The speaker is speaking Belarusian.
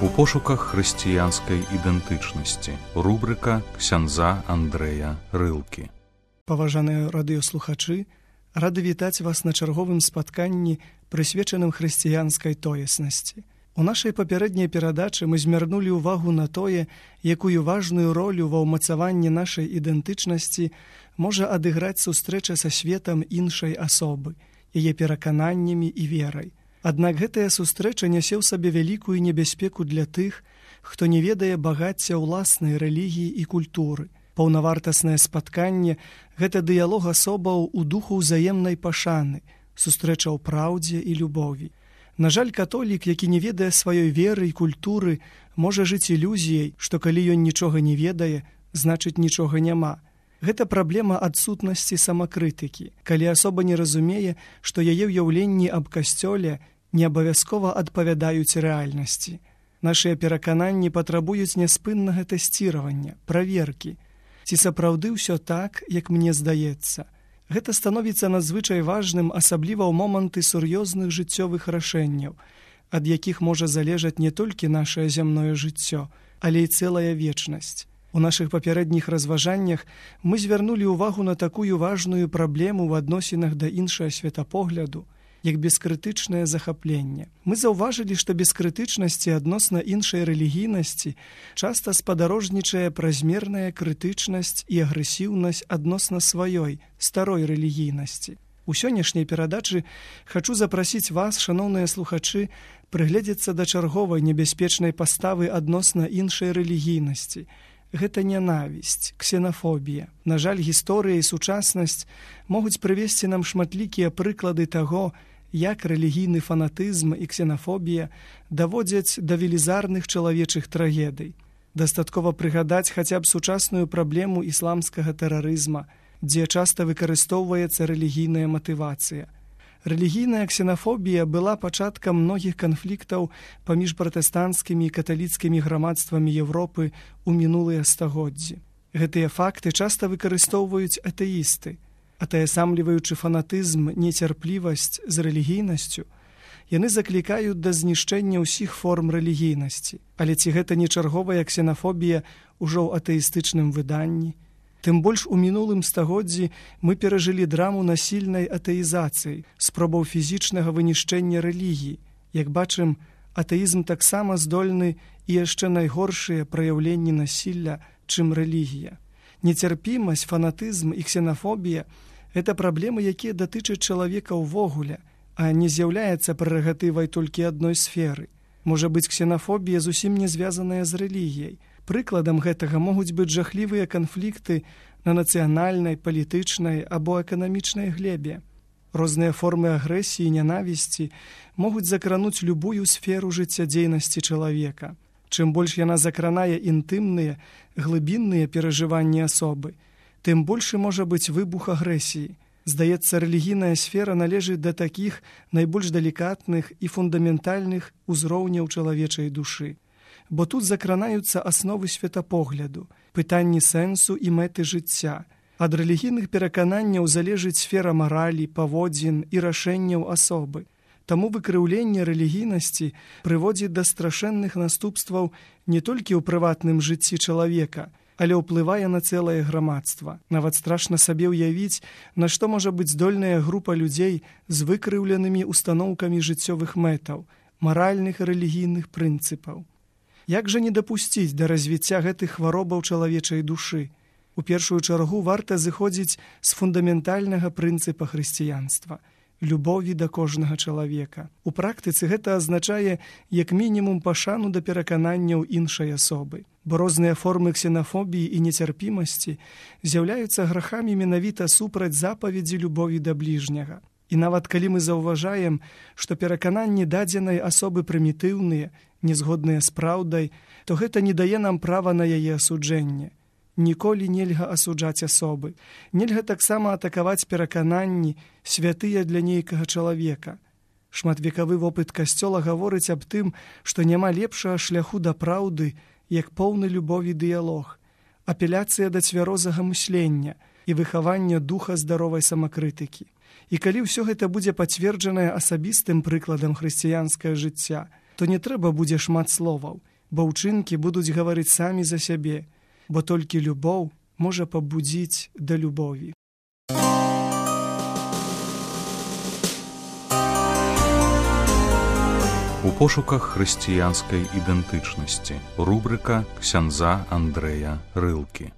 У пошуках хрысціянскай ідэнтычнасці. Рубрыка ксяндза Андрэя Рылкі. Паважаныя радыёслухачы, рады вітаць вас на чарговым спатканні, прысвечаным хрысціянскай тоеснасці. У нашай папярэдняй перадачы мы змярнулі ўвагу на тое, якую важную ролю ва ўмацаванні нашай ідэнтычнасці можа адыграць сустрэча са светам іншай асобы, яе перакананнямі і верай. Аднак гэтая сустрэча нясе ў сабе вялікую небяспеку для тых, хто не ведае багацця ўласнай рэлігіі і культуры. Паўнавартаснае спатканне – гэта дыялог асобаў у духу ўзаемнай пашаны, сустрэча ў праўдзе і любові. На жаль, католік, які не ведае сваёй веры і культуры, можа жыць ілюзіяй, што калі ён нічога не ведае, значыць нічога няма. Гэта праблема адсутнасці самакрытыкі, калі асоба не разумее, што яе ўяўленні аб касцёле не абавязкова адпавядаюць рэальнасці. Нашыя перакананні патрабуюць няспыннага тэсціравання, праверкі. Ці сапраўды ўсё так, як мне здаецца. Гэта становіцца надзвычай важным, асабліва ў моманты сур'ёзных жыццёвых рашэнняў, ад якіх можа залежаць не толькі нашае зямное жыццё, але і цэлая вечнасць. У нашых папярэдніх разважаннях мы звярнулі ўвагу на такую важную праблему ў адносінах да іншага светапогляду, як бескрытычнае захапленне. Мы заўважылі, што бескрытычнасці адносна іншай рэлігійнасці часта спадарожнічае празмерная крытычнасць і агрэсіўнасць адносна сваёй, старой рэлігійнасці. У сённяшняй перадачы хачу запрасіць вас, шаноўныя слухачы, прыгледзецца да чарговай небяспечнай паставы адносна іншай рэлігійнасці. Гэта нянавісць, ксенафобія. На жаль, гісторыя і сучаснасць могуць прывесці нам шматлікія прыклады таго, як рэлігійны фанатызм і ксенафобія даводзяць да велізарных чалавечых трагедый. Дастаткова прыгадаць хаця б сучасную праблему ісламскага тэрарызма, дзе часта выкарыстоўваецца рэлігійная матывацыя. Рэлігійная ксенафобія была пачаткам многіх канфліктаў паміж пратэстанцкімі і каталіцкімі грамадствамі Еўропы ў мінулыя стагоддзі. Гэтыя факты часта выкарыстоўваюць атэісты. Атаясамліваючы фанатызм, нецярплівасць з рэлігійнасцю, яны заклікаюць да знішчэння ўсіх форм рэлігійнасці. Але ці гэта не чарговая ксенафобія ўжо ў атэістычным выданні? Тым больш у мінулым стагоддзі мы перажылі драму насільнай атэізацыі, спробаў фізічнага вынішчэння рэлігіі. Як бачым, атэізм таксама здольны і яшчэ найгоршыя праяўленні насілля, чым рэлігія. Нецярпімасць, фанатызм і ксенафобія – гэта праблемы, якія датычаць чалавека ўвогуле, а не з'яўляецца прэрагатывай толькі адной сферы. Можа быць, ксенафобія зусім не звязаная з рэлігіяй. Прыкладам гэтага могуць быць жахлівыя канфлікты на нацыянальнай, палітычнай або эканамічнай глебе. Розныя формы агрэсіі і нянавісці могуць закрануць любую сферу жыццядзейнасці чалавека. Чым больш яна закранае інтымныя, глыбінныя перажыванні асобы, тым большы можа быць выбух агрэсіі. Здаецца, рэлігійная сфера належыць да такіх найбольш далікатных і фундаментальных узроўняў чалавечай душы. Бо тут закранаюцца асновы светапогляду, пытанні сэнсу і мэты жыцця. Ад рэлігійных перакананняў залежыць сфера маралі, паводзін і рашэнняў асобы. Таму выкрыўленне рэлігійнасці прыводзіць да страшэнных наступстваў не толькі ў прыватным жыцці чалавека, але ўплывае на цэлае грамадства. Нават страшна сабе ўявіць, на што можа быць здольная група людзей з выкрыўленымі устаноўкамі жыццёвых мэтаў, маральных і рэлігійных прынцыпаў. Як жа не дапусціць да развіцця гэтых хваробаў чалавечай душы? У першую чаргу варта зыходзіць з фундаментальнага прынцыпа хрысціянства – любові да кожнага чалавека. У практыцы гэта азначае як мінімум пашану да перакананняў іншай асобы. Бо розныя формы ксенафобіі і нецярпімасці з'яўляюцца грахамі менавіта супраць запаведзі любові да бліжняга. І нават калі мы заўважаем, што перакананні дадзенай асобы прымітыўныя, незгодныя з праўдай, то гэта не дае нам права на яе асуджэнне. Ніколі нельга асуджаць асобы. Нельга таксама атакаваць перакананні, святыя для нейкага чалавека. Шматвекавы вопыт касцёла гаворыць аб тым, што няма лепшага шляху да праўды, як поўны любові дыялог, апеляцыя да цвярозага мыслення і выхавання духа здаровай самакрытыкі. І калі ўсё гэта будзе пацверджанае асабістым прыкладам хрысціянскае жыцця, то не трэба будзе шмат словаў. бо ўчынкі будуць гаварыць самі за сябе, бо толькі любоў можа пабудзіць да любові. У пошуках хрысціянскай ідэнтычнасці. Рубрыка ксяндза Андрэя Рылкі.